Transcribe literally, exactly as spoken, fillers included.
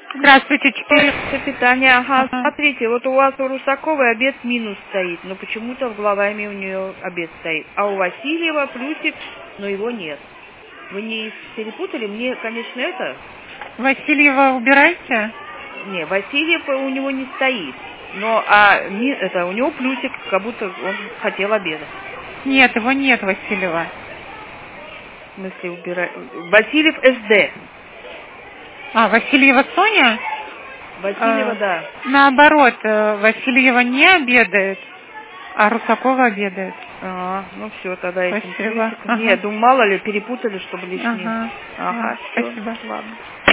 Здравствуйте, четыре. Питание, ага. Ага. Смотрите, вот у вас у Русаковой обед минус стоит, но почему-то в главами у нее обед стоит. А у Васильева плюсик, но его нет. Вы не перепутали? Мне, конечно, это... Васильева убирайте. Не, Васильев у него не стоит. Но а ми- это у него плюсик, как будто он хотел обеда. Нет, его нет, Васильева. В смысле, убирать. Васильев СД. А, Васильева Соня? Васильева, А, да. наоборот, э, Васильева не обедает, а Русакова обедает. А, ну все, тогда этим Спасибо. плюсиком. Ага. Нет, думаю, мало ли, перепутали, чтобы лишнее. Ага. Ага, Ага. все, Спасибо. ладно.